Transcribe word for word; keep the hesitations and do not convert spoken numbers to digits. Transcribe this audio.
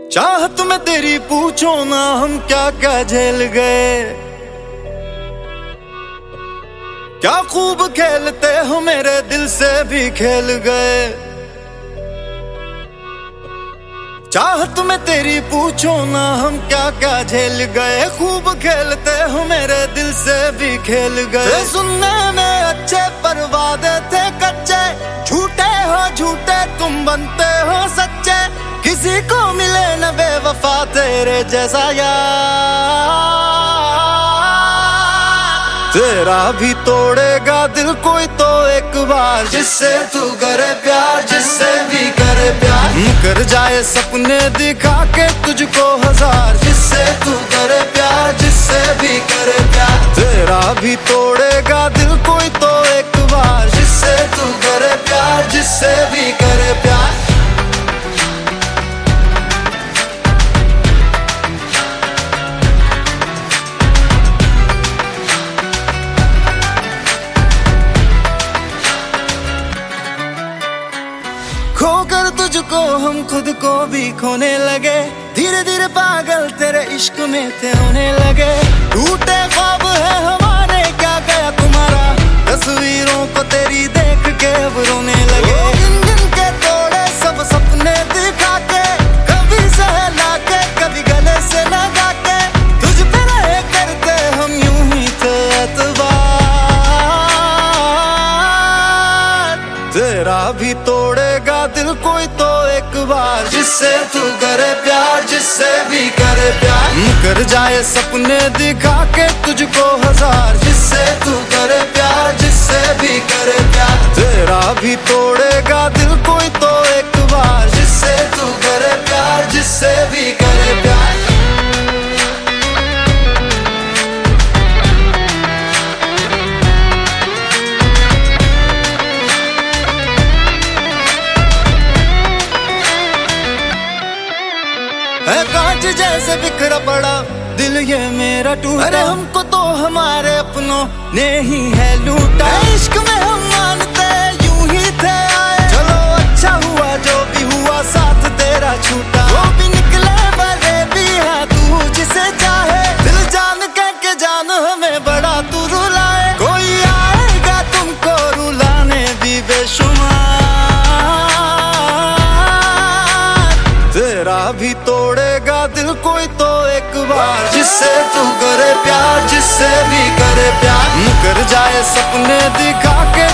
चाहत में तेरी पूछो ना हम क्या क्या झेल गए। क्या खूब खेलते हो मेरे दिल से भी खेल गए। चाहत में तेरी पूछो ना हम क्या क्या झेल गए। खूब खेलते हो मेरे दिल से भी खेल गए। सुनने में अच्छे पर वादे थे कच्चे। झूठे हो झूठे तुम बनते हो सच्चे। किसी को मिले न बेवफा तेरे जैसा यार। तेरा भी तोड़ेगा दिल कोई तो एक बार। जिससे तू करे प्यार जिससे भी करे प्यार। कर जाए सपने दिखा के तुझको हजार। जिससे तू करे प्यार जिससे भी करे प्यार। तेरा भी तोड़ेगा दिल कोई तो एक बार। जिससे तू करे प्यार जिससे भी करे प्यार। खोकर तुझको हम खुद को भी खोने लगे। धीरे धीरे पागल तेरे इश्क में थे होने लगे। टूटे ख्वाब है हमारे क्या गया तुम्हारा। तस्वीरों को तेरी देख के अब रोने लगे। गिन गिन के तोड़े सब सपने दिखा के। कभी सहला के कभी गले से लगा के। तुझ पे रहे करते हम यूं ही थे एतबार। तेरा भी तोड़ेगा दिल कोई तो एक बार। जिससे तू करे प्यार जिससे भी करे प्यार। कर जाए सपने दिखा के तुझको हजार। जिससे तू करे प्यार जिससे भी करे प्यार। तेरा भी तोड़ेगा दिल कोई तो एक बार। जिससे तू करे प्यार जिससे भी करे प्यार। है कांच जैसे बिखरा पड़ा दिल ये मेरा टूटा। अरे हमको तो हमारे अपनों ने ही है लूटा। इश्क में हम मानते यूं ही थे आए। चलो अच्छा हुआ जो भी हुआ साथ तेरा छूटा। वो भी निकले वाले भी है तू जिसे चाहे। दिल जान कह के जान हमें बड़ा तू रुलाए। कोई आएगा तुमको रुलाने भी बेशुमार। तेरा भी तोड़ेगा दिल कोई तो एक बार। जिससे तू करे प्यार जिससे भी करे प्यार। कर जाए सपने दिखा के